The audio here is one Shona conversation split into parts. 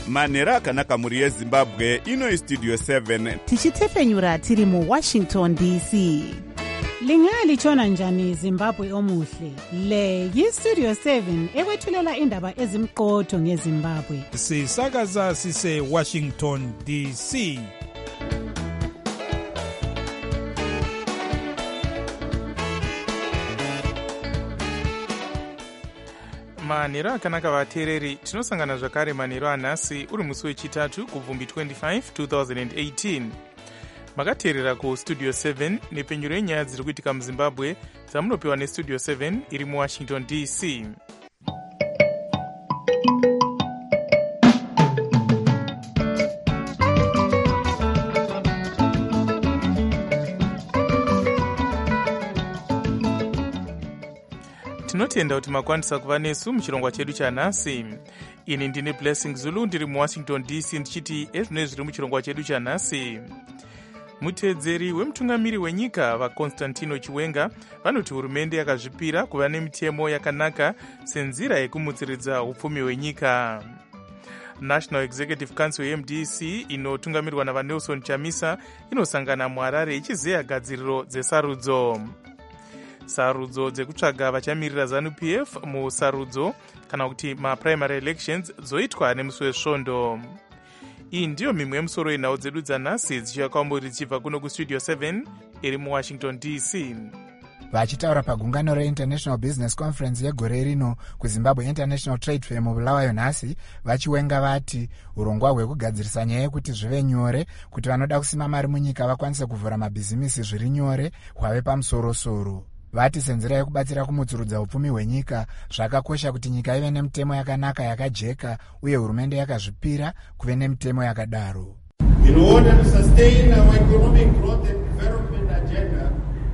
manhero akanaka mhuri yezimbabwe. Ino istudio 7 tichitefenyura tiri muWashington DC. Lingalitshona njani Zimbabwe omuhle? Le yistudio 7 ekwethulela indaba ezimqotho ngeZimbabwe. Sisakaza sise Washington DC. Manhero akanaka vateereri, tinosangana zvakare manhero anhasi uri musi wechitatu kubvumbi 25 2018. Makateerera kustudio 7 nepenyuro yenyaya dziri kuitika muZimbabwe dzamunopiwa nestudio 7 iri muWashington DC. Tinotenda kuti makwanisa kuva nesu muchirongwa chedu chanhasi. Ini ndine Blessing Zulu ndiri muWashington DC ndichiti ezvino zviri muchirongwa chedu chanhasi. Mutedzeri wemutungamiri wenyika vaConstantino Chiwenga vanoti hurumende yakazvipira kuva nemitemo yakanaka senzira yekumutsiridza upfumi hwenyika. National Executive Council yeMDC inotungamirwa navaNelson Chamisa inosangana muHarare ichizeya gadziriro dzesarudzo. Sarudzo dzekutsvaga vachamirira ZANU-PF musarudzo kana kuti maprimary elections dzoitwa nemusi wesvondo. Iyi ndiyo mimwe yemusoro yenhau dzedu dzanhasi dzichiuya kwamuri dzichibva kuno kustudio 7 iri muWashington DC. Vachitaura pagungano reInternational Business Conference yegore rino kuZimbabwe International Trade Fair muBulawayo nhasi, vachiwenga vati urongwa hwekugadzirisa nyaya yekuti zvive nyore kuti vanoda kusima mari munyika vakwanise kuvhura mabhizimisi zviri nyore hwave pamusoro-soro. Vati senzira yekubatsira kumutsurudza upfumi hwenyika zvakakosha kuti nyika ive nemitemo yakanaka yakajeka uye hurumende yakazvipira kuve nemitemo yakadaro. In order to sustain our economic growth and development agenda,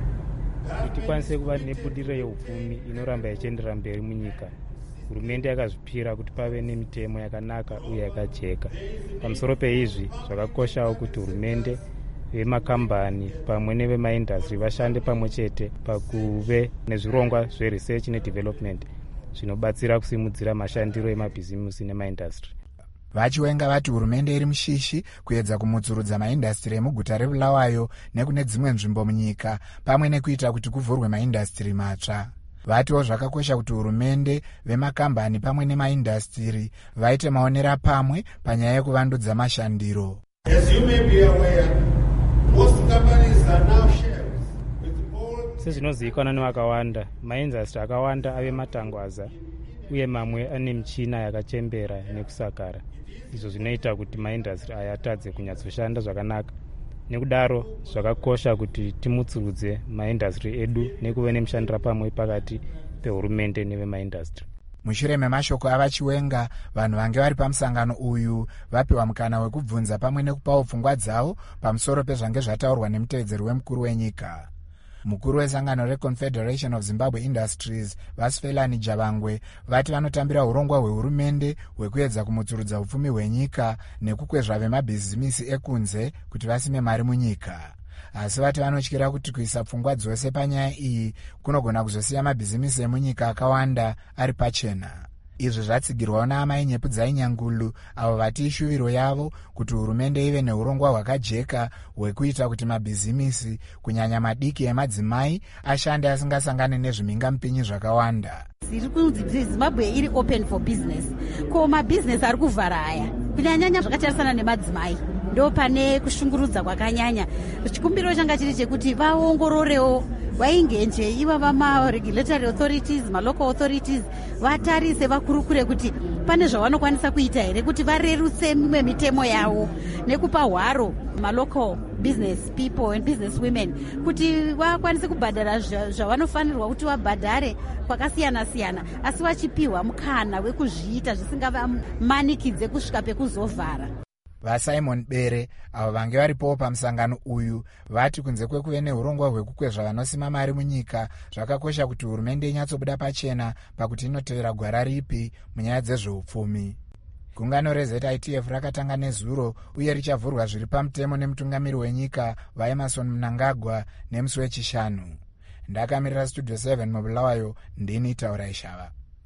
kuti tikwanise kuva nebudiriro yeupfumi inoramba ichienderera mberi munyika, hurumende yakazvipira kuti pave nemitemo yakanaka uye yakajeka. Pamusoro peizvi zvakakoshawo kuti hurumende, vemakambani pamwe nevemaindastry vashande pamwe chete pakuve nezvirongwa zveresearch nedevelopment zvinobatsira kusimudzira mashandiro emabhizimusi nemaindastry. Vachiwenga vati hurumende iri mushishi kuedza kumutsurudza maindastry emuguta reBulawayo nekune dzimwe nzvimbo munyika pamwe nekuita kuti kuvhurwe maindastry matsva. Vatiwo zvakakosha kuti hurumende, vemakambani pamwe nemaindastry vaite maonera pamwe panyaya yekuvandudza mashandiro. As you may be aware, most companies are now shares with all. Sezvinozivikanwa nevakawanda, maindastry akawanda ave matangwaza uye mamwe ane michina yakachembera nekusakara. Izvo zvinoita kuti maindastry aya atadze kunyatsoshanda zvakanaka. Nekudaro zvakakosha kuti timutsurudze maindastry edu nekuve nemushandira pamwe pakati pehurumende nevemaindastry. Mushure memashoko avachiwenga, vanhu vange vari pamusangano uyu vapiwa mukana wekubvunza pamwe nekupawo pfungwa dzavo pamusoro pezvange zvataurwa nemutevedzeri wemukuru wenyika. Mukuru wesangano reConfederation of Zimbabwe Industries, Vasfelani Javangwe, vati vanotambira urongwa hwehurumende hwekuedza kumutsurudza upfumi hwenyika nekukwezva vemabhizimisi ekunze kuti vasime mari munyika. Asi vati vanotyira kuti kuisa pfungwa dzose panyaya iyi kunogona kuzosiya mabhizimisi emunyika akawanda ari pachena. Izvi zvatsigirwawo naamai nyepu dzainyangulu avo vati ishuviro yavo kuti hurumende ive neurongwa hwakajeka hwekuita kuti mabhizimisi kunyanya madiki emadzimai ashande asingasangane nezvimingamupinyi zvakawanda. Ziri kunzi Zimbabwe iri open for business. Ko mabhizinesi ari kuvhara aya kunyanyanya zvakatarisana nemadzimai ndo pane kushungurudza kwakanyanya. Chikumbiro changa chiri chekuti vaongororewo vaingenje iva vama-regulatory authorities, ma-local authorities vatarise vakurukure kuti pane zvavanokwanisa kuita here kuti varerutse mimwe mitemo yavo nekupa hwaro ma-local business people and business women kuti vakwanise kubhadhara zvavanofanirwa kuti vabhadhare kwakasiyana-siyana, asi vachipiwa mukana wekuzviita zvisingavamanikidze kusvika pekuzovhara. VaSimon Bere avo vange varipowo pamusangano uyu vati kunze kwekuve neurongwa hwekukwezva vanosima mari munyika, zvakakosha kuti hurumende inyatsobuda pachena pakuti inotevera gwara ripi munyaya dzezveupfumi. Gungano reZITF rakatanga nezuro uye richavhurwa zviri pamutemo nemutungamiri wenyika vaEmerson Mnangagwa nemusi wechishanu. Ndakamirira studio 7 muBulawayo, ndini Taura Ishava.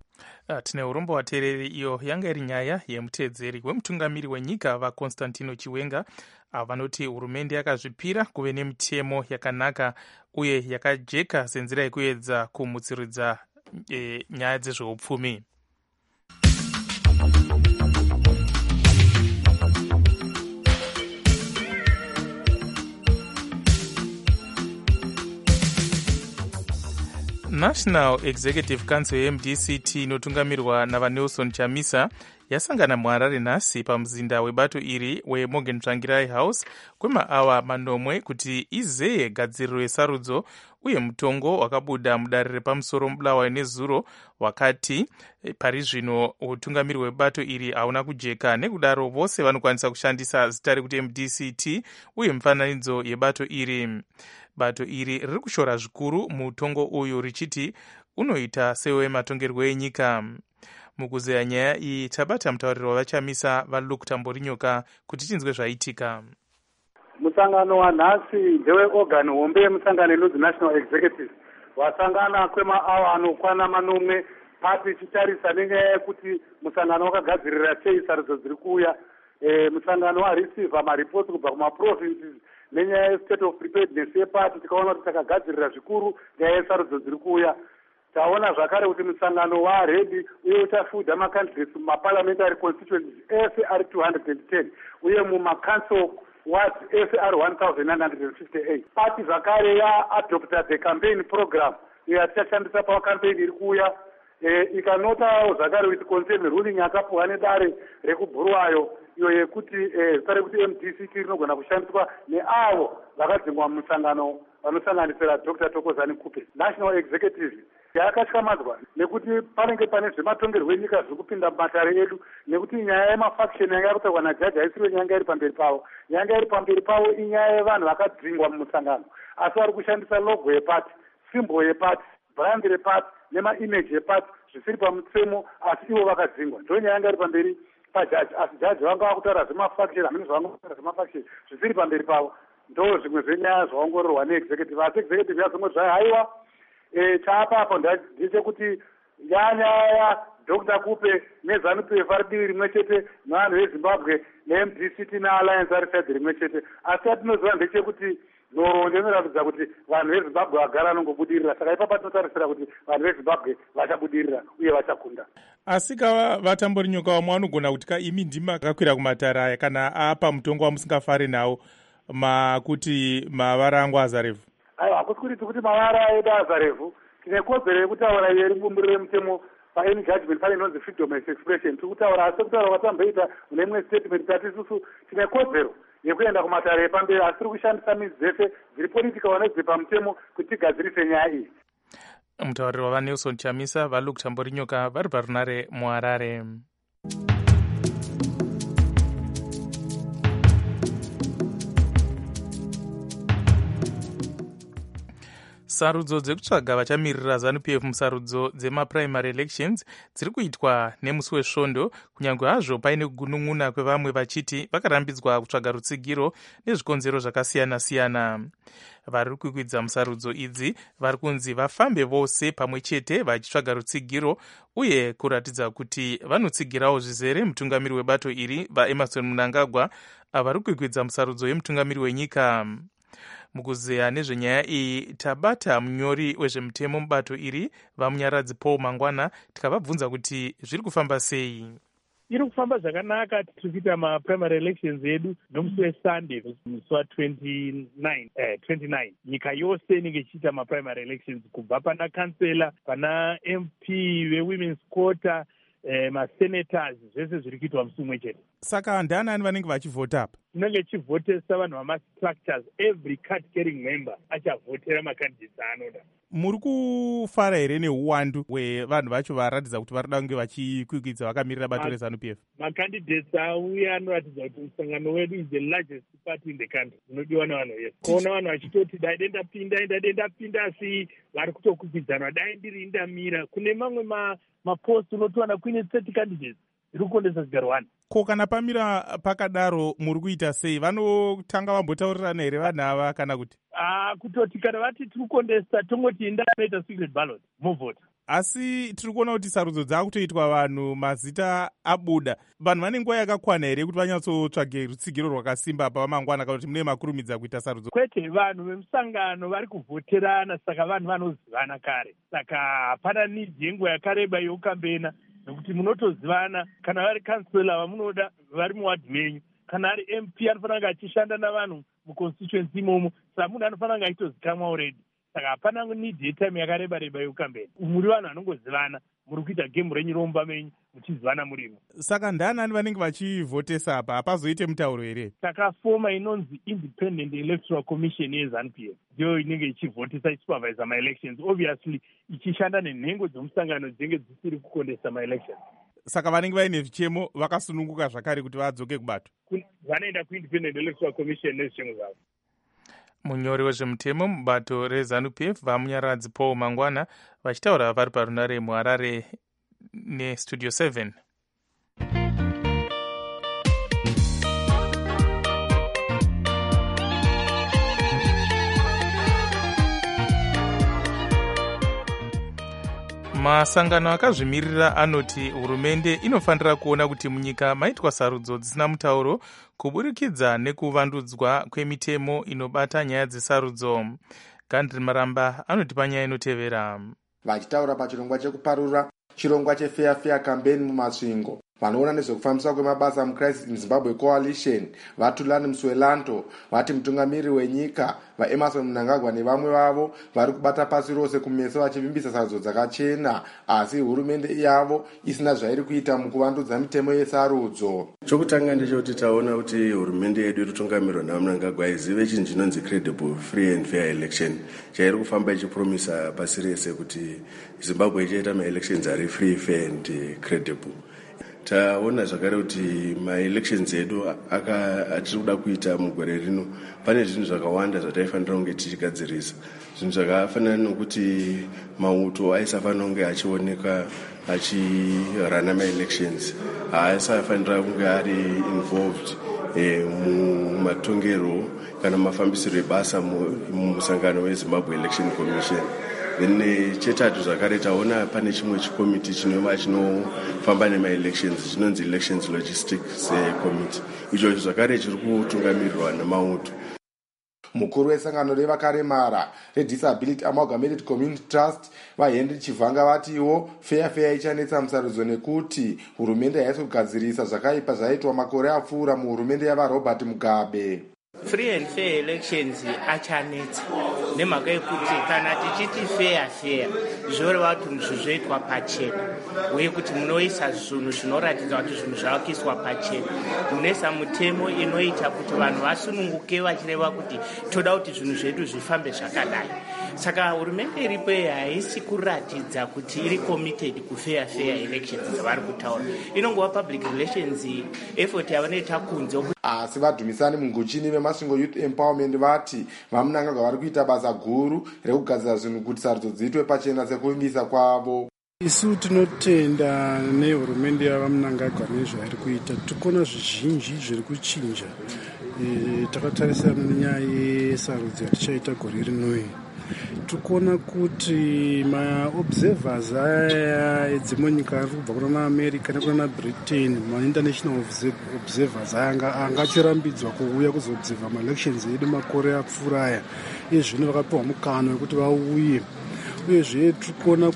tine urombo wateereri. Iyo yanga iri nyaya yemuteedzeri wemutungamiri wenyika vaConstantino Chiwenga vanoti hurumende yakazvipira kuve nemitemo yakanaka uye yakajeka senzira yekuedza kumutsiridza nyaya dzezveupfumi. National Executive Council yeMDCT inotungamirwa navaNelson Chamisa yasangana muHarare nhasi pamuzinda webato iri weMorgan Tsvangirai House kwemaawa manomwe kuti izeye gadziriro yesarudzo uye mutongo wakabuda mudare repamusoro mubulawayo nezuro wakati pari zvino utungamiri hwebato iri hauna kujeka, nekudaro vose vanokwanisa kushandisa zita rekuti MDCT uye mifananidzo yebato iri. Bato iri riri kushora zvikuru mutongo uyu richiti unoita sewematongerwo enyika. Mukuzeya nyaya iyi tabata mutauriri wavaChamisa vaLuke Tamborinyoka kuti tinzwe zvaitika. Musangano wanhasi ndeweorgani hombe yemusangano inonzi National Executive wasangana kwemaawa anokwana manomwe pati chitarisa nenyaya yekuti musangano wakagadzirira sei sarudzo dziri kuuya. Musangano wareceiva maripoti kubva kumaprovinces nenyaya yestate of preparedness yepati, tikaona kuti takagadzirira zvikuru nyaya yesarudzo dziri kuuya. Taona zvakare kuti musangano waredi uye uchafudha macandidates mumaparliamentary constituencies ese ari 210 uye mumacouncil wards ese ari 1958. Pati zvakare yaadopta the campaign program iyo yatichashandisa pakampaign iri kuuya, ikanotawo zvakare with concern ruling yakapuwa nedare rekubhurwayo iyo yekuti zita rekuti MDCT rinogona kushandiswa neavo vakadzingwa mumusangano vanosanganisira Dr. Thokozani Kupe. National Executive yakatyamadwa nekuti panenge pane zvematongerwo enyika zviri kupinda mumatare edu, nekuti nyaya yemafaction yanga yakutaurwa najaji haisiro nyanga iri pamberi pavo. Nyanga iri pamberi pavo inyaya yevanhu vakadzingwa mumusangano, asi vari kushandisa logo yepati, symbol yepati, brand repati nemaimage epati zvisiri pamutsemo, asi ivo vakadzingwa. Ndo nyaya yanga iri pamberi pajaji, asi jaji vanga vakutaura zvemafaction, hamene zvavangakutaura zvemafaction zvisiri pamberi pavo. Ndo zvimwe zvenyaya zvaongororwa neexecutive, asi executive yazomwe zvai haiwa chaapapo ndechekuti nyaya Dr. Kupe neZANU-PF ari divi rimwe chete nevanhu veZimbabwe neMDCT nealliance ari saidi rimwe chete, asi atinoziva ndechekuti nhoroondo inoratidza kuti vanhu veZimbabwe vagara anongobudirira. Saka ipapo tinotarisira kuti vanhu veZimbabwe vachabudirira uye vachakunda. Asi kava Vatamborinyoka, wamwe anogona kuti imi ndima akakwira kumatara aya kana apa mutongo wamusingafari nawo makuti mavara angu azarevu. Aiwa, hakusikuriti kuti mavara edu azarevu. Tine kodzero yekutaura yeri bumbiro remutemo paani judgment pane inonzi freedom of expression. Tiri kutaura asi kutaura kwatamboita mune imwe statement tati isusu tine kodzero yekuenda kumatare epamberi, asi tiri kushandisa midzi dzese dziri political nedziri pamutemo kuti tigadzirise nyaya iyi. Mutauriri wavaNelson Chamisa vaLuke Tamborinyoka vari parunare muHarare. Sarudzo dzekutsvaga vachamirira ZANU-PF musarudzo dzemaprimary elections dziri kuitwa nemusi wesvondo, kunyange hazvo paine kugunun'una kwevamwe vachiti vakarambidzwa kutsvaga rutsigiro nezvikonzero zvakasiyana-siyana. Vari kukwidza musarudzo idzi vari kunzi vafambe vose pamwe chete vachitsvaga rutsigiro uye kuratidza kuti vanotsigirawo zvizere mutungamiri webato iri vaEmmerson Mnangagwa vari kukwidza musarudzo yemutungamiri wenyika. Mukuzeya nezvenyaya iyi tabata munyori wezvemutemo mubato iri vamunyaradzi Paul Mangwana tikavabvunza kuti zviri kufamba sei. Iri kufamba zvakanaka. Tiri kuita maprimary elections edu nomusi weSunday musi wa29 nyika yose inenge ichiita maprimary elections kubva pana kansela, pana MP vewomen's quarter, masenators, zvese zviri kuitwa musi umwe chete. Saka ndanani vanenge vachivhota apa? Tinenge tichivhotesa vanhu vamastructures, every card carrying member achavhotera macandidates aanoda. Muri kufara here neuwandu hwevanhu vacho varatidza kuti varida kunge vachikwikwidza vakamirira bato reZANU-PF? Macandidates auya anoratidza kuti musangano wedu is the largest party in the country. Unodiwa navanhu vese. Kuona vanhu vachitoti dai dendapinda asi vari kutokwikwidzana, dai ndiri ndamira. Kune mamwe mapost unotowana kuine 30 candidates iri kukondesa zigaro 1. Ko kana pamira pakadaro muri kuita sei? Vanotanga vambotaurirana here vanhu ava kana kuti? Kutoti kana vati tiri kukondesa tongoti ndanoita secret ballot muvhota. asi tiri kuona kuti sarudzo dzakutoitwa vanhu mazita abuda. Vanhu vane nguva yakakwana here kuti vanyatsotsvage rutsigiro rwakasimba pavamangwana kana kuti mune makurumidza kuita sarudzo? Kwete, vanhu vemusangano vari kuvhoterana, saka vanhu vanozivana kare, saka hapana nidhi yenguva yakareba yokambena, nekuti munotozivana. Kana vari kansela vamunoda vari muwadhi menyu, kana ari MP anofanira kunge achishanda navanhu muconstituency imomo, saka munhu anofanira kunge achitozikamwa already. Saka hapana nidhi yetime yakareba-reba yokambena. Muri vanhu vanongozivana, muri kuita gemu renyu romba menyu muchizivana murimo. Saka ndanani vanenge vachivhotesa apa? Hapazoite mutauro here? Takafoma inonzi Independent Electoral Commission yeZANU-PF ndiyo inenge ichivhotesa, ichisupervisa ma-elections, obviously ichishanda nenhengo dzomusangano dzinenge dzisiri kukondesa ma-elections. Saka vanenge vaine zvichemo vakasununguka zvakare kuti vadzoke kubato, vanoenda kuIndependent Electoral Commission nezvichemo zvavo. Munyori wezvemutemo mubato reZANU-PF vamunyaradzi Paul Mangwana vachitaura vari parunare muHarare neStudio 7. Masangano akazvimirira anoti hurumende inofanira kuona kuti munyika maitwa sarudzo dzisina mutauro kuburikidza nekuvandudzwa kwemitemo inobata nyaya dzesarudzo. Gandri Maramba anoti panyaya inotevera. Vachitaura pachirongwa chekuparura chirongwa cheFair campaign mumasvingo, vanoona nezvekufambiswa kwemabasa muCrisis in Zimbabwe Coalition vaTulani Mswelanto vati mutungamiri wenyika vaEmerson Mnangagwa nevamwe vavo vari kubata pasi rose kumeso vachivimbisa sarudzo dzakachena, asi hurumende yavo isina zvairi kuita mukuvandudza mitemo yesarudzo. Chokutanga ndechekuti taona kuti hurumende yedu inotungamirwa naMnangagwa izive chinhu chinonzi credible free and fair election, chairi kufamba ichipromisa pasi rese kuti Zimbabwe ichaita ma-elections ari free, fair and credible. Taona zvakare kuti ma-elections edu atiri kuda kuita mugore rino pane zvinhu zvakawanda zvataifanira kunge tichigadzirisa. Zvinhu zvakafanana nokuti mauto aisafanira kunge achioneka achirana ma-elections, haasafanira kunge ari involved mumatongero kana mafambisiro ebasa mumusangano weZimbabwe Election Commission. Then chetatu zvakare taona pane chimwe chikomiti chinova chinofamba nema-elections chinonzi Elections Logistics Committee, icho zvakare chiri kutungamirirwa namauto. Mukuru wesangano revakaremara reDisability Amalgamated Community Trust vaHenry Chivanga vatiwo Fair ichanetsa musarudzo nekuti hurumende haisi kugadzirisa zvakaipa zvaitwa makore apfuura muhurumende yavaRobert Mugabe. Free and fair elections achanetsa nemhaka yekuti kana tichiti fair zvoreva kuti zvozoitwa pachena, uye kuti munoisa zvinhu zvinoratidza kuti zvinhu zvavakuiswa pachena, munoisa mutemo inoita kuti vanhu vasununguke vachireva kuti toda kuti zvinhu zvedu zvifambe zvakadai. Saka hurumende iripo haisi kuratidza kuti iri committed kufair elections dzavari kutaura, inongova public relations effort yavanoita kunze. Asi vadhumisani munguchini vemasvingo Youth Empowerment vati vaMnangagwa vari kuita basa guru rekugadzira zvinhu kuti sarudzo dziitwe pachena sekuvimbisa kwavo. Isu tinotenda nehurumende yavaMnangagwa nezvairi kuita, tikuona zvizhinji zviri kuchinja. Takatarisana nenyaya yesarudzo yatichaita gore rinoi, tikuona kuti maobservers aya edzimwe nyika ari kubva kuna America nekuna Britain, ma-international observers aya angachirambidzwa kuuya kuzoobserva ma-elections edu makore apfuura aya, izvino vakapiwa mukana wekuti vauye. Uyezve tikuona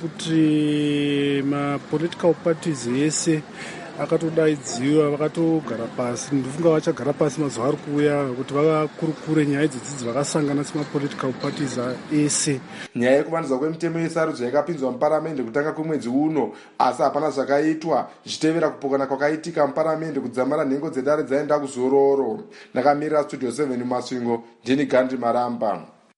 kuti ma-political parties ese akatodaidziwa, vakatogara pasi. Ndofunga vachagara pasi mazuva ari kuuya kuti vakakurukure nyaya idzidzi vakasangana sema-political parties ese. Nyaya yekuvandudzwa kwemitemo yesarudzo yakapinzwa muparamende kutanga kwemwedzi uno, asi hapana zvakaitwa zvichitevera kupokana kwakaitika muparamende kudzamara nhengo dzedare dzaenda kuzororo. Ndakamirira Studio 7 mumasvingo, ndini Gandhi Maramba.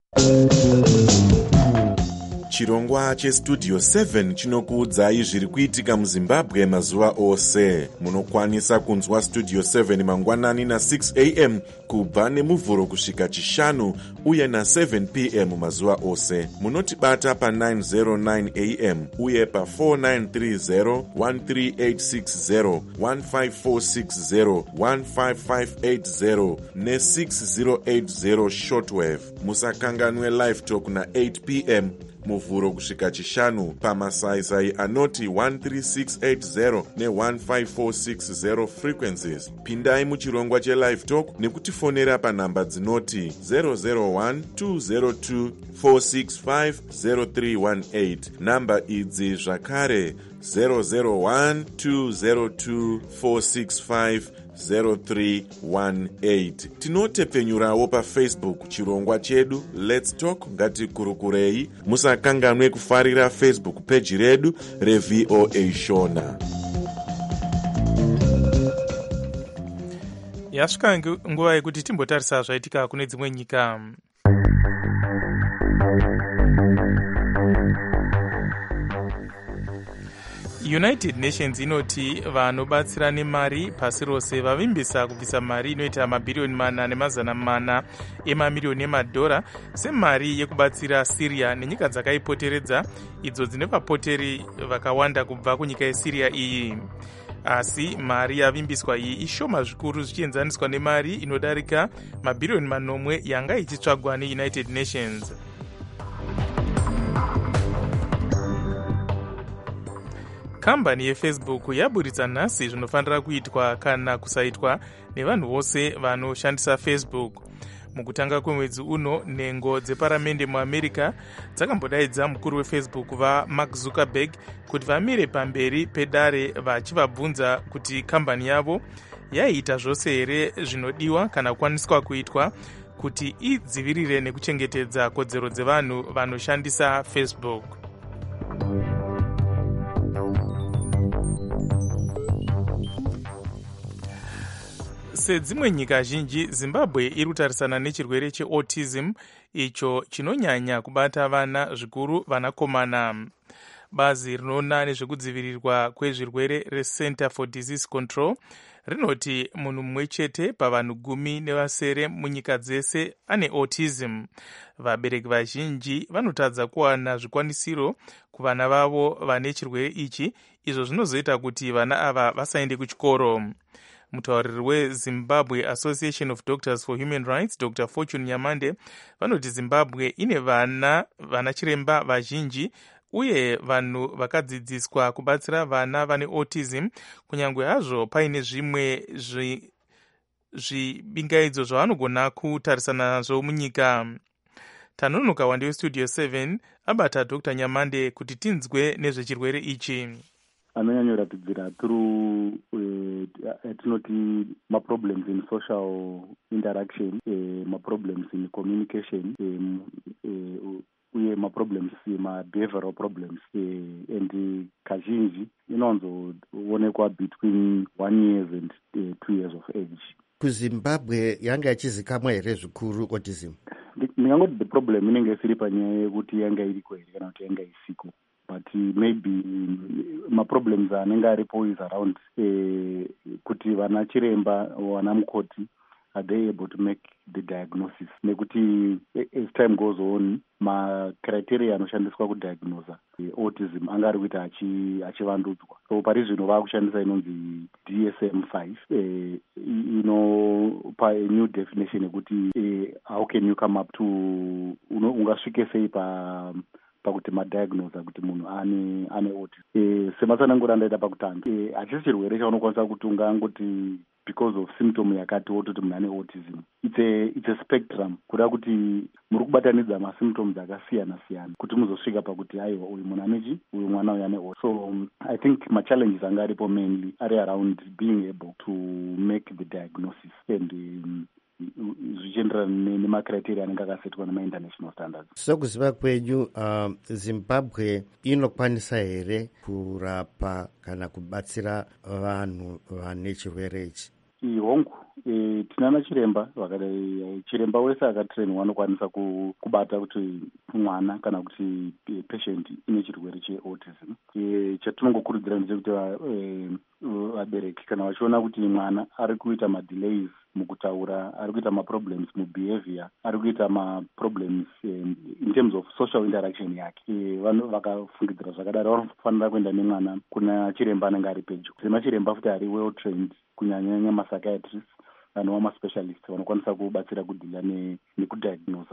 Chirongwa cheStudio 7 chinokuudzai zviri kuitika muZimbabwe mazuva ose. Munokwanisa kunzwa Studio 7 mangwanani na6 am kubva nemuvhuro kusvika chishanu uye na7 pm mazuva ose. Munotibata pa909 am uye pa4930 13860 15460 15580 ne6080 shortwave. Musakanganwe live talk na8 pm muvhuro kusvika chishanu pamasaisai anoti 13680 ne15460 frequencies. Pindai muchirongwa chelive talk nekutifonera panhamba dzinoti 001-202-465-0318. Namba idzi zvakare 001-202-465-0318. Tinotepfenyurawo pafacebook chirongwa chedu Let's Talk Ngatikurukurei. Musakanganwe kufarira Facebook page redu reVOA Shona. Yasvika nguva yekuti timbotarisa zvaitika kune dzimwe nyika. United Nations inoti vanobatsira nemari pasi rose vavimbisa kubvisa mari inoita mabhiriyoni 400 emamiliyoni emadhora semari yekubatsira Syria nenyika dzakaipoteredza idzo dzine vapoteri vakawanda kubva kunyika yeSyria iyi. Asi mari yavimbiswa iyi ishoma zvikuru zvichienzaniswa nemari inodarika mabhiriyoni 9 yanga ichitsvagwa neUnited Nations. Kambani yeFacebook yaburitsa nhasi zvinofanira kuitwa kana kusaitwa nevanhu vose vanoshandisa Facebook. Mukutanga kwemwedzi uno, nhengo dzeparamende muAmerica dzakambodaidza mukuru weFacebook vaMark Zuckerberg kuti vamire pamberi pedare vachivabvunza kuti kambani yavo yaiita zvose here zvinodiwa kana kukwaniswa kuitwa kuti idzivirire nekuchengetedza kodzero dzevanhu vanoshandisa Facebook. Sedzimwe nyika zhinji, Zimbabwe iri kutarisana nechirwere cheautism icho chinonyanya kubata vana, zvikuru vanakomana. Bazi rinoona nezvekudzivirirwa kwezvirwere reCenter for Disease Control rinoti munhu mumwe chete pavanhu 10 nevasere munyika dzese ane autism. Vabereki vazhinji vanotadza kuwana zvikwanisiro kuvana vavo vane chirwere ichi, izvo zvinozoita kuti vana ava vasaende kuchikoro. Mutauriri weZimbabwe Association of Doctors for Human Rights, Dr. Fortune Nyamande, vanoti Zimbabwe ine vana chiremba vazhinji uye vanhu vakadzidziswa kubatsira vana vane autism, kunyangwe hazvo paine zvimwe zvibingaidzo zvavanogona kutarisana nazvo munyika. Tanonoka wande westudio 7 abata Dr. Nyamande kuti tinzwe nezvechirwere ichi. Anonyanyoratidzira through tinoti ma-problems in social interaction, ma-problems in communication, uye ma-problems, ma-behavioral problems, and kazhinji inonzoonekwa between 1 year and 2 years of age. KuZimbabwe yanga yachizikamwa here zvikuru autism? Ndingangoti the problem inenge isiri panyaya yekuti yanga iriko here kana kuti yanga isiko, but maybe ma-problems anenge aripo is around kuti vana chiremba vana mukoti are they able to make the diagnosis, nekuti as time goes on ma-criteria anoshandiswa kudiagnosa autism anga ari kuita achivandudzwa. So pari zvino vakushandisa inonzi DSM-5 inopa a new definition yekuti how can you come up to ungasvike sei pakuti madiagnosa kuti munhu ane autism. Sematsanangura ndaita pakutanga, hachisi chirwere chaunokwanisa kuti ungangoti because of symptom yakati wototi munhu ane autism. It's a spectrum, kuda kuti muri kubatanidza masymptoms akasiyana siyana kuti muzosvika pakuti aiwa uyu munhu anechi, uyu mwana uyu ane autism. So I think ma-challenges anga aripo mainly ari around being able to make the diagnosis and zvichienderana nemacriteria anenge akasetwa nema-international standards. Sokuziva kwenyu, Zimbabwe inokwanisa here kurapa kana kubatsira vanhu vane chirwere ichi? Hongu, tinana chiremba chiremba wese akatrainwa anokwanisa kubata kuti mwana kana kuti patient ine chirwere cheautism. Chatinongokurudzira ndechekuti vabereki kana vachiona kuti mwana ari kuita ma-delays mukutaura, ari kuita ma-problems mubehavior, ari kuita ma-problems in terms of social interaction yake, vanhu vakafungidzira zvakadaro vanofanira kuenda nemwana kuna chiremba anenge ari pedyo. Semachiremba futi ari well trained, kunyanyanya ma-psychiatrists vanova ma-specialists vanokwanisa kubatsira kudhila nekudiagnosa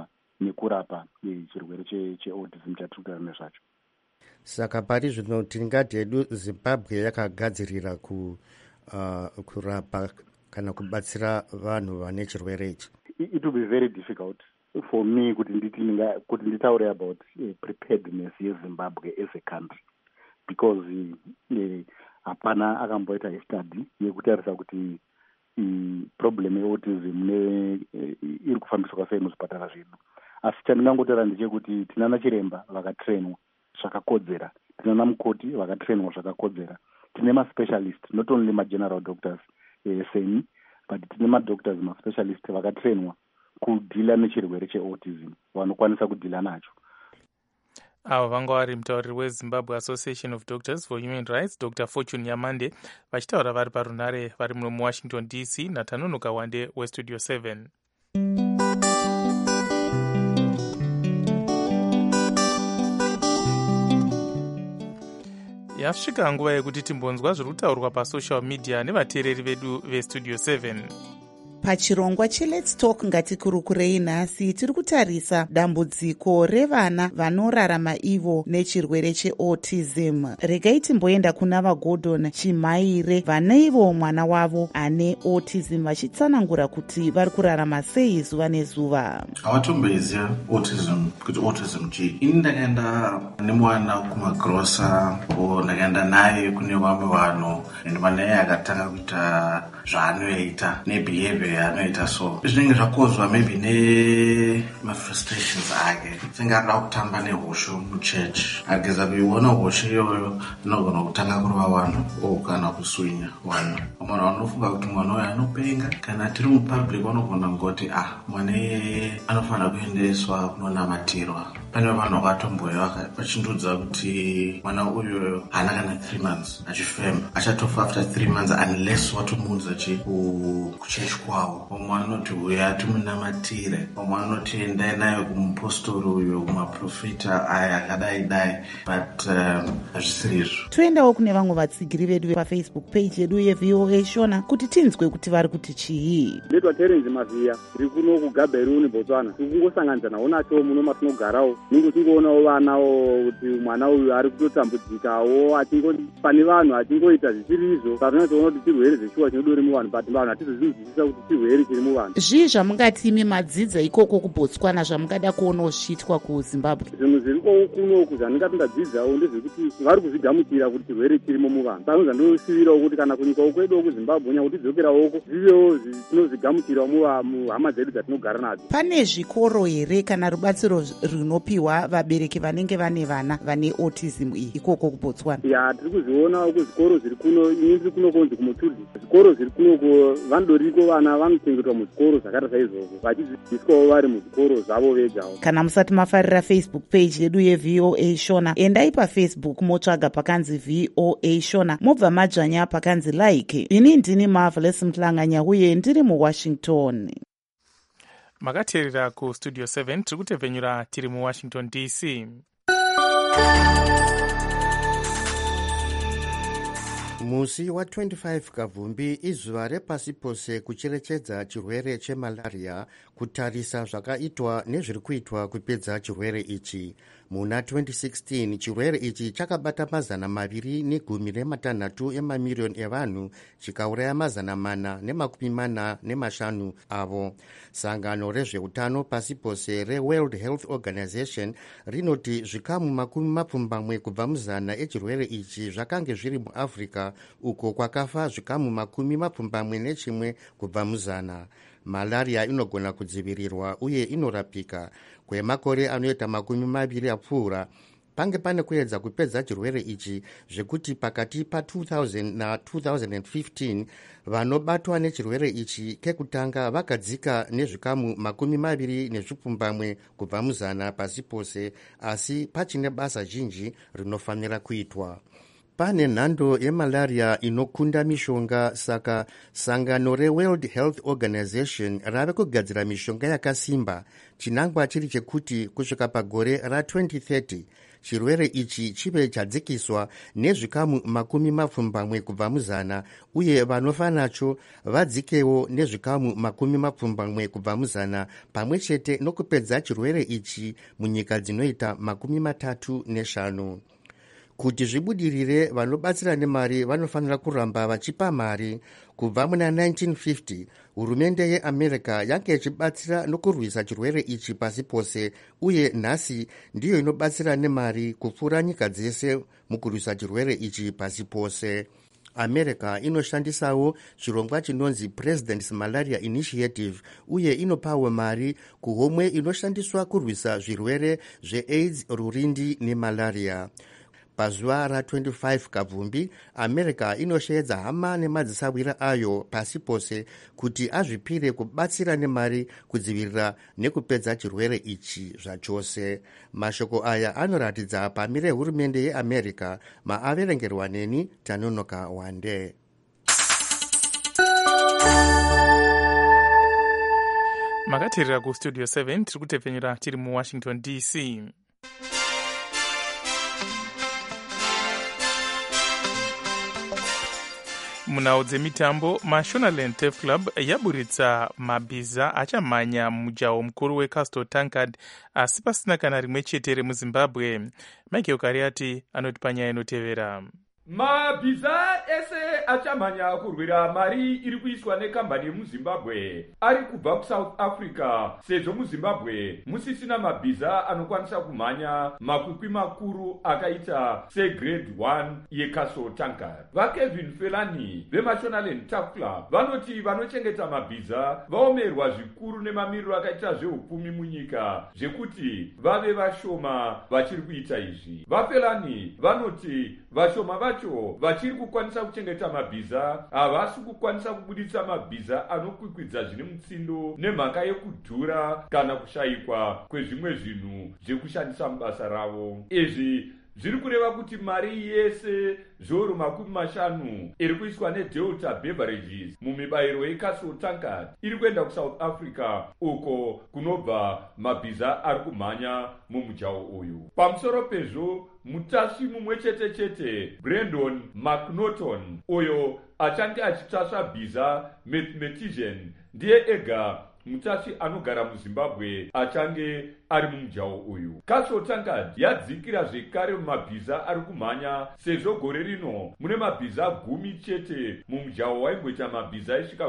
nekurapa chirwere cheautism chatiri kutaura nezvacho. Saka pari zvino tingati hedu Zimbabwe yakagadzirira kurapa kana kubatsira vanhu vane chirwere ichi. It will be very difficult for me kuti nditaure about preparedness yeZimbabwe as a country, because hapana akamboita study yekutarisa kuti problem yeautism iri kufambiswa sei muzvipatara zvedu. Asi chandingangotaura ndechekuti tinana chiremba vakatrainwa zvakakodzera, tinana mukoti vakatrainwa zvakakodzera, tine maspecialist, not only mageneral doctors seni, but tine madoctors maspecialist vakatrainwa kudhila nechirwere cheautism, vanokwanisa kudhila nacho. Avo vanga vari mutauriri weZimbabwe Association of Doctors for Human Rights, Dr. Fortune Nyamande, vachitaura vari parunare vari muno muWashington DC naTanonoka Wande weStudio 7. Yasvika nguva yekuti timbonzwa zviri kutaurwa pasocial media nevateereri vedu veStudio 7. Pachirongwa cheLet's Talk ngatikurukurei nhasi tiri kutarisa dambudziko revana vanorarama ivo nechirwere cheautism. Regai timboenda kuna vaGordon Chimaire vane ivo mwana wavo ane autism vachitsanangura kuti vari kurarama sei zuva nezuva. Havatomboiziva kuti autism chii. Ini ndakaenda nemwana kumagrosa, ndakaenda naye kune vamwe vanhu, ende mwana iye akatanga kuita zvaanoita nebehavior yaanoita, so zvinenge zvakozwa maybe nemafrustrations ake, senge arida kutamba nehosho muchechi, ageza kuiona hosho iyoyo inogona kutanga kurova vanhu kana kuswinya vanhu. Vamwe vanofunga kuti mwana uyu anopenga, kana tiri mupublic vanogona ngoti mwana iyeye anofanira kuendeswa kunonamatirwa. Pane vanhu vakatomboya vachindudza kuti mwana uyu haana kana 3 months achifema, achatofa after 3 months unless watomuudza kuchechi kwavo. Vamwe vanoti uya timunamatire, vamwe vanoti endai naye kumupostori uyo, kumaprofita aya akadai, but hazvisiri izvo. Toendawo kune vamwe vatsigiri vedu paFacebook page yedu yeVOA Shona kuti tinzwe kuti vari kuti chii. Ndetwa Terence Mavia riri kuno kuGaborone Botswana, tikungosanganisa nawo nacho muno matinogarawo, ningo tingoonavo vanawo kuti mwana uyu ari kutotambudzikawo, pane vanhu achingoita zvisiri izvo, saka toona kuti chirwere zvechiwa chinodori muvanhu, but vanhu hatizozvinzwisisa kuti chirwere chiri muvanhu. Zvii zvamungati imi madzidza ikoko kuBotswana zvamungada kuonawo zviitwa kuZimbabwe? Zvinhu zviri kunoku zvandingati ndadzidzawo ndezvekuti vari kuzvigamuchira kuti chirwere chirimo muvanhu. Saka zvandosivirawo kuti kana kunyikawo kwedu kuZimbabwe nyangwe tidzokerawoko zivewo tinozvigamuchirawo muhama dzedu dzatinogara nadzo. Pane zvikoro here kana rubatsiro runopiwa vabereki vanenge vane vana vane autism iyi ikoko kuBotswana? Ya, tiri kuzvionawo kuzvikoro zviri kuno, ini ndiri kuno konzi kuMutudi. Zvikoro zviri kunoko vandoriko vana vanochengetwa muzvikoro zvakaita saizvozvo, vachidzidziswawo vari muzvikoro zvavo vegawo. Kana musati mafarira Facebook page yedu yeVOA Shona, endai paFacebook motsvaga pakanzi VOA Shona, mobva madzvanya pakanzi like. Ini ndini Marvelous Mhlanganya uye ndiri muWashington. Makateerera kuStudio 7 tiri kutevhenyura tiri muWashington DC. Musi wa25 Kabvumbi izuva repasi pose kucherechedza chirwere chemalaria, kutarisa zvakaitwa nezviri kuitwa kupedza chirwere ichi. Muna 2016 chirwere ichi chakabata 216 emamirioni evanhu, chikauraya 445 avo. Sangano rezveutano pasi pose reWorld Health Organization rinoti zvikamu 20 kubva muzana echirwere ichi zvakange zviri muAfrica, uko kwakafa zvikamu 21 kubva muzana. Malaria inogona kudzivirirwa uye inorapika. Kwemakore anoita 20 apfuura, pange pane kuedza kupedza chirwere ichi, zvekuti pakati pa2000 na2015 vanobatwa nechirwere ichi kekutanga vakadzika nezvikamu 20 kubva muzana pasi pose, asi pachine basa zhinji rinofanira kuitwa. Pane nhando yemalaria inokunda mishonga, saka sangano reWorld Health Organization rave kugadzira mishonga yakasimba, chinangwa chiri chekuti kusvika pagore ra2030 chirwere ichi chive chadzikiswa nezvikamu 20 kubva muzana uye vanofa nacho vadzikewo nezvikamu 20 kubva muzana, pamwe chete nokupedza chirwere ichi munyika dzinoita 35. Kuti zvibudirire, vanobatsira nemari vanofanira kuramba vachipa mari. Kubva muna 1950 hurumende yeamerica yange ichibatsira nokurwisa chirwere ichi pasi pose, uye nhasi ndiyo inobatsira nemari kupfuura nyika dzese mukurwisa chirwere ichi pasi pose. America inoshandisawo chirongwa chinonzi President's Malaria Initiative uye inopawo mari kuhomwe inoshandiswa kurwisa zvirwere zveAIDS, rurindi nemalaria. Pazuva ra25 Kabvumbi, America inosheedza hama nemadzisawira ayo pasi pose kuti azvipire kubatsira nemari kudzivirira nekupedza chirwere ichi zvachose. Mashoko aya anoratidza pamire hurumende yeAmerica. Maaverengerwa neni Tanonoka Wande. Makateerera kustudio 7 tiri kutepfenyura tiri muWashington DC. Munhau dzemitambo, Mashonaland Turf Club yaburitsa mabhiza achamhanya mujaho mukuru weCastle Tankard, asi pasina kana rimwe chete remuZimbabwe. Michael Kariati anoti panyaya inotevera. Mabhiza ese achamhanya kurwira mari iri kuiswa nekambani yemuZimbabwe ari kubva kuSouth Africa, sezvo muZimbabwe musisina mabhiza anokwanisa kumhanya makwikwi makuru akaita segrade 1 yeCastle Tankard. VaKevin Felani veMashonaland Turf Club vanoti vanochengeta mabhiza vaomerwa zvikuru nemamiriro akaita zveupfumi munyika zvekuti vave vashoma vachiri kuita izvi. VaFelani vanoti vashoma vacho vachiri kukwanisa kuchengeta mabhiza havasi kukwanisa kubuditsa mabhiza anokwikwidza zvine mutsindo nemhaka yekudhura kana kushayikwa kwezvimwe zvinhu zvekushandisa mubasa ravo. Izvi zviri kureva kuti mari yese zviuru 50 iri kuiswa neDelta Beverages mumibayiro yeCastle Tankard iri kuenda kuSouth Africa, uko kunobva mabhiza ari kumhanya mumujaho uyu. Pamusoro pezvo, mutasvi mumwe chete chete, Brandon McNaughton, uyo achange achitasva bhiza Mathematician, ndiye ega mutasvi anogara muZimbabwe achange ari mumujaho uyu. Castle Tankard yadzikira zvekare mumabhiza ari kumhanya, sezvo gore rino mune mabhiza 10 chete mumujaho waingoita mabhiza aisvika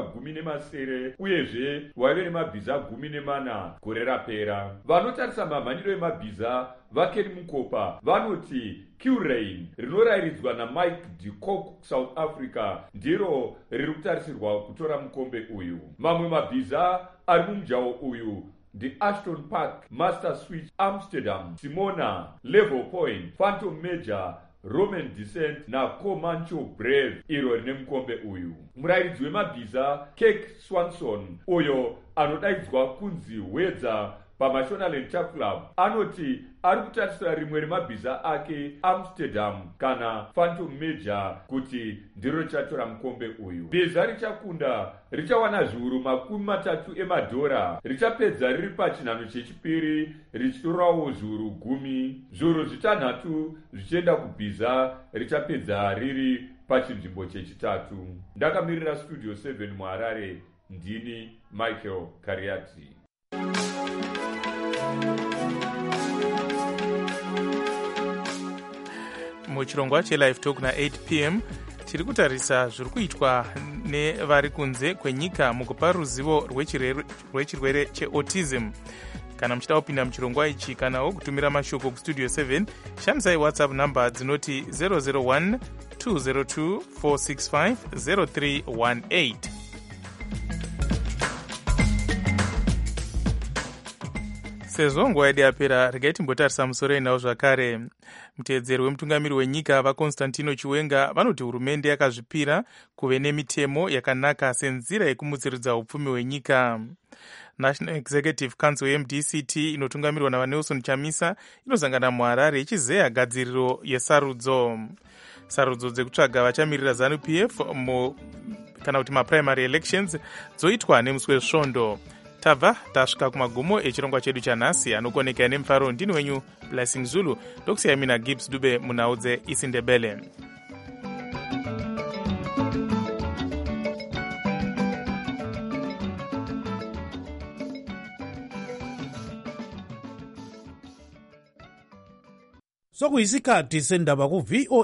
10 uyezve waive nemabhiza 14 gore rapera. Vanotarisa mamhanyiro emabhiza vaKenny Mukopa vanoti Q-Rain rinorayiridzwa naMike de Kock South Africa ndiro riri kutarisirwa kutora mukombe uyu. Mamwe mabhiza ari mumujaho uyu ndi Ashton Park, Master Switch, Amsterdam, Simona, Level Point, Phantom Major, Roman Descent na Comanche Brave iro rine mukombe uyu. Murayiridzi wemabhiza Cake Swanson, uyo anodaidzwa kunzi Wedza paMashonaland Turf Club, anoti ari kutarisira rimwe remabhiza ake Amsterdam kana Phantom Major kuti ndiro richatora mukombe uyu. Bhiza richakunda richawana zviuru 30 emadhora, richapedza riri pachinhano chechipiri richitorawo zviuru 10, zviuru 6 zvichienda kubhiza richapedza riri pachinzvimbo chechitatu. Ndakamirira Studio 7 muHarare, ndini Michael Kariati. Muchirongwa cheLive Talk na8 p.m. tiri kutarisa zviri kuitwa nevari kunze kwenyika mukupa ruzivo rwechirwere cheautism. Kana muchida kupinda muchirongwa ichi kanawo kutumira mashoko kustudio 7, shandisai WhatsApp number dzinoti 001 202 465 0318. Sezvo nguva yedu yapera, regai timbotarisa musoro inawo zvakare. Muteedzeri wemutungamiri wenyika vaConstantino Chiwenga vanoti hurumende yakazvipira kuve nemitemo yakanaka senzira yekumutsiridza upfumi hwenyika. National Executive Council yeMDCT inotungamirwa naVaNelson Chamisa inozangana muHarare ichizeya gadziriro yesarudzo. Sarudzo dzekutsvaga vachamirira ZANU-PF kana kuti maprimary elections dzoitwa nemusi wesvondo. tabva tasvika kumagumo echirongwa chedu chanhasi. Anokoneka nemufaro ndini wenyu Blessing Zulu, ndokusiya mina Gibbs Dube munhau dzeIsindebele. Sokuyisikhathi sendaba ku VOA